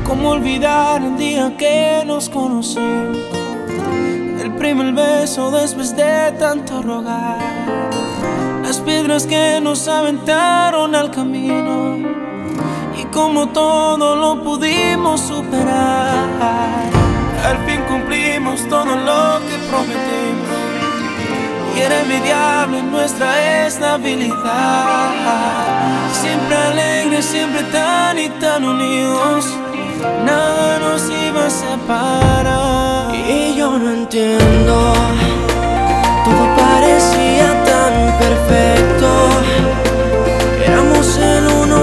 ¿Cómo olvidar el día que nos conocimos? El primer beso después de tanto rogar, las piedras que nos aventaron al camino, y cómo todo lo pudimos superar. Al fin cumplimos todo lo que prometimos, y era envidiable nuestra estabilidad. Siempre alegres, siempre tan y tan unidos, nada nos iba a separar. Y yo no entiendo, todo parecía tan perfecto.